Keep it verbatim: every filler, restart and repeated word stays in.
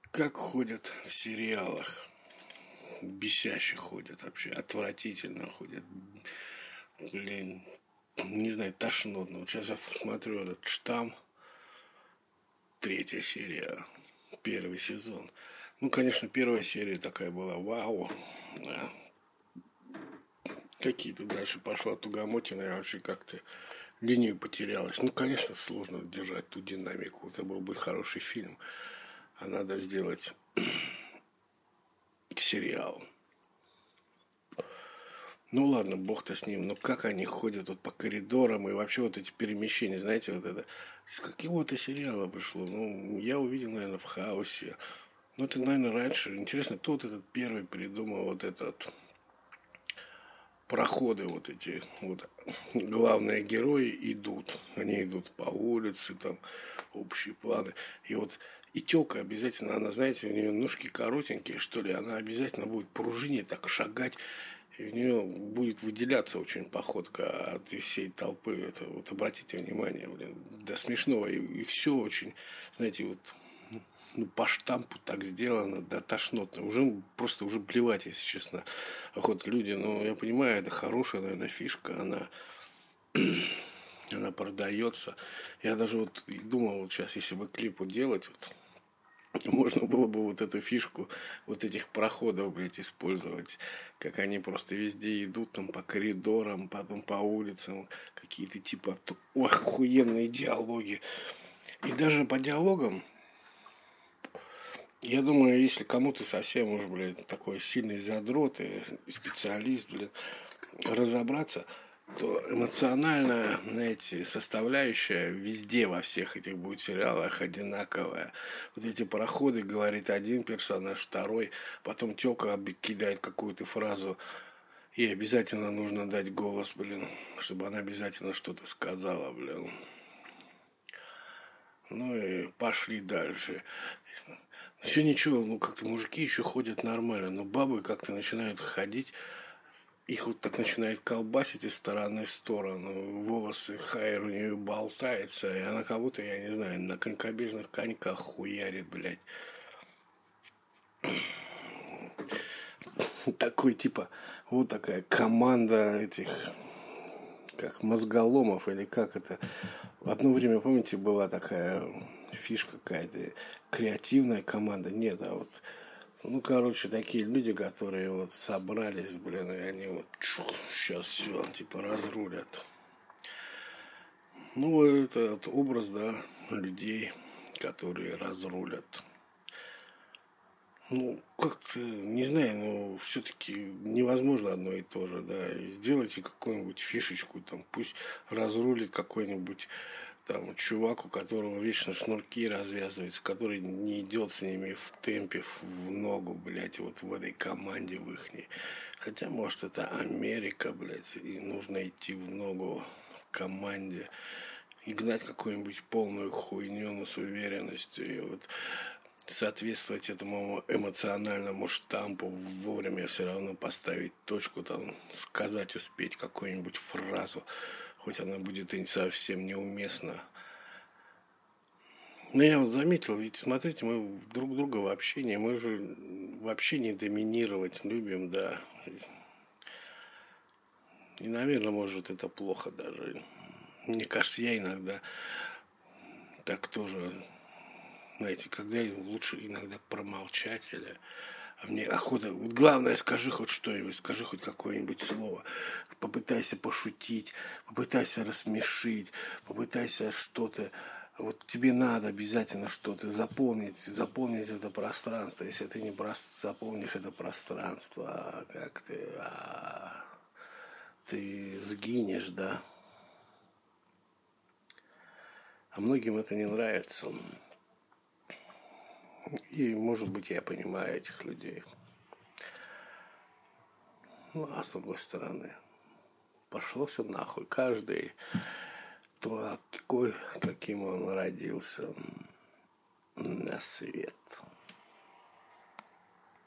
Как ходят в сериалах. Бесяще ходят вообще. Отвратительно ходят. Блин. Не знаю, тошнотно. Вот сейчас я смотрю этот «Штамм». Третья серия. Первый сезон. Ну, конечно, первая серия такая была. Вау. Да. Какие-то дальше пошла тугомотина. Я вообще как-то линию потерялась. Ну, конечно, сложно держать ту динамику. Это был бы хороший фильм. А надо сделать сериал. Ну ладно, бог-то с ним. Но как они ходят вот по коридорам и вообще вот эти перемещения, знаете, вот это из какого-то сериала пришло. Ну, я увидел, наверное, в «Хаосе». Ну, это, наверное, раньше. Интересно, кто вот этот первый придумал вот этот проходы вот эти. Вот главные герои идут. Они идут по улице, там общие планы. И вот и тёлка обязательно, она, знаете, у нее ножки коротенькие, что ли, она обязательно будет пружине так шагать. И у нее будет выделяться очень походка от всей толпы. Это вот обратите внимание, блин, до смешного. И, и все очень, знаете, вот ну, по штампу так сделано, да, тошнотно. Уже просто уже плевать, если честно. Охот люди, ну, я понимаю, это хорошая, наверное, фишка, она, она продается. Я даже вот думал, вот сейчас, если бы клипу делать, вот, можно было бы вот эту фишку вот этих проходов, блядь, использовать. Как они просто везде идут там по коридорам, потом по улицам. Какие-то типа ох, охуенные диалоги. И даже по диалогам, я думаю, если кому-то совсем уж, блядь, такой сильный задрот и специалист, блядь, разобраться, то эмоциональная, знаете, составляющая везде во всех этих будет сериалах одинаковая. Вот эти пароходы, говорит один персонаж, второй, потом тёлка кидает какую-то фразу, и обязательно нужно дать голос, блин, чтобы она обязательно что-то сказала, блин. Ну и пошли дальше. Все ничего, ну как-то мужики еще ходят нормально, но бабы как-то начинают ходить. Их вот так начинает колбасить из стороны в сторону. Волосы, хайр у нее болтается. И она как будто, я не знаю, на конькобежных коньках хуярит, блядь. Такой типа, вот такая команда этих, как мозголомов, или как это. В одно время, помните, была такая фишка какая-то, креативная команда. Нет, а вот ну, короче, такие люди, которые вот собрались, блин, и они вот чух, сейчас все, типа, разрулят. Ну, этот образ, да, людей, которые разрулят. Ну, как-то, не знаю, но все-таки невозможно одно и то же, да. Сделайте какую-нибудь фишечку, там, пусть разрулит какой-нибудь там чувак, у которого вечно шнурки развязываются, который не идет с ними в темпе, в ногу, блядь, вот в этой команде в ихней. Хотя, может, это Америка, блядь, и нужно идти в ногу в команде и гнать какую-нибудь полную хуйню, но с уверенностью, и вот соответствовать этому эмоциональному штампу, вовремя все равно поставить точку, там, сказать, успеть какую-нибудь фразу, хоть она будет и совсем неуместна. Но я вот заметил, ведь смотрите, мы друг друга в общении, мы же в общении доминировать любим, да. И, наверное, может, это плохо даже. Мне кажется, я иногда так тоже, знаете, когда лучше иногда промолчать или... А мне охота, вот главное, скажи хоть что-нибудь, скажи хоть какое-нибудь слово. Попытайся пошутить, попытайся рассмешить, попытайся что-то. Вот тебе надо обязательно что-то заполнить, заполнить это пространство. Если ты не просто заполнишь это пространство, а как ты, а, ты сгинешь, да. А многим это не нравится. И, может быть, я понимаю этих людей. Ну, а с другой стороны, пошло все нахуй. Каждый такой, каким он родился на свет.